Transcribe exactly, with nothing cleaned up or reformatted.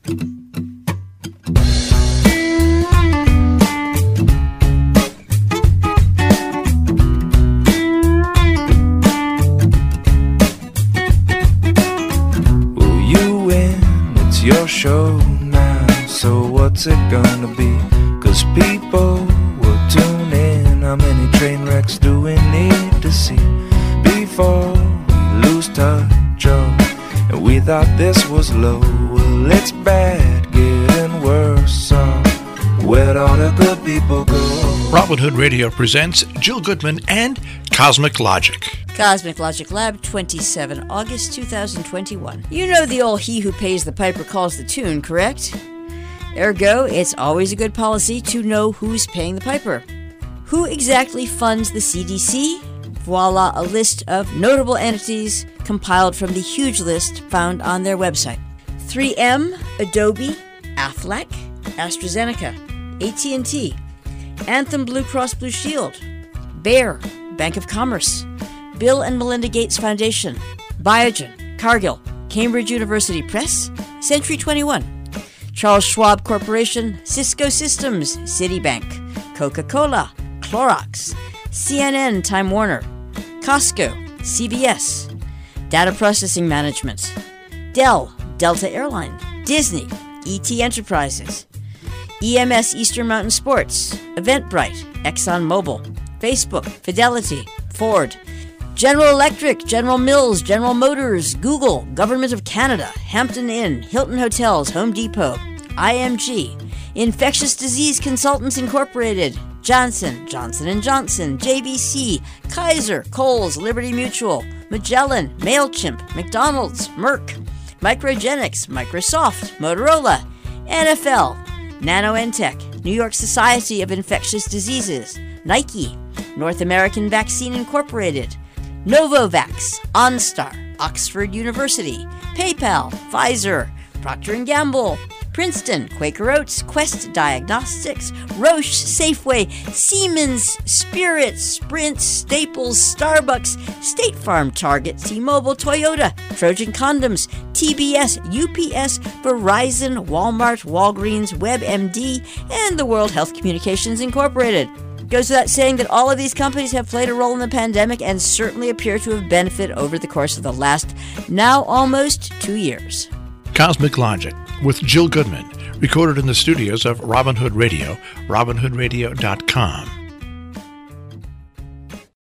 Well, you win, it's your show now, so what's it gonna be? 'Cause people will tune in. How many train wrecks do we need to see before we lose touch? Oh, and we thought this was low. Well, it's bad, getting worse. So where'd all the good people go? Robin Hood Radio presents Jill Goodman and Cosmic Logic. Cosmic Logic Lab, twenty-seven August two thousand twenty-one. You know the old he who pays the piper calls the tune, correct? Ergo, it's always a good policy to know who's paying the piper. Who exactly funds the C D C? Voila, a list of notable entities compiled from the huge list found on their website. three M, Adobe, Aflac, AstraZeneca, A T and T, Anthem Blue Cross Blue Shield, Bayer, Bank of Commerce, Bill and Melinda Gates Foundation, Biogen, Cargill, Cambridge University Press, Century twenty-one, Charles Schwab Corporation, Cisco Systems, Citibank, Coca-Cola, Clorox, C N N, Time Warner, Costco, C B S, Data Processing Management, Dell, Delta Airline, Disney, E T Enterprises, E M S Eastern Mountain Sports, Eventbrite, ExxonMobil, Facebook, Fidelity, Ford, General Electric, General Mills, General Motors, Google, Government of Canada, Hampton Inn, Hilton Hotels, Home Depot, I M G, Infectious Disease Consultants Incorporated, Johnson, Johnson and Johnson, J B C, Kaiser, Kohl's, Liberty Mutual, Magellan, MailChimp, McDonald's, Merck, Microgenics, Microsoft, Motorola, N F L, NanoEntech, New York Society of Infectious Diseases, Nike, North American Vaccine Incorporated, Novavax, OnStar, Oxford University, PayPal, Pfizer, Procter and Gamble, Princeton, Quaker Oats, Quest Diagnostics, Roche, Safeway, Siemens, Spirit, Sprint, Staples, Starbucks, State Farm, Target, T-Mobile, Toyota, Trojan Condoms, T B S, U P S, Verizon, Walmart, Walgreens, WebMD, and the World Health Communications Incorporated. Goes without saying that all of these companies have played a role in the pandemic and certainly appear to have benefited over the course of the last, now almost two years. Cosmic Logic with Jill Goodman, recorded in the studios of Robin Hood Radio, robin hood radio dot com.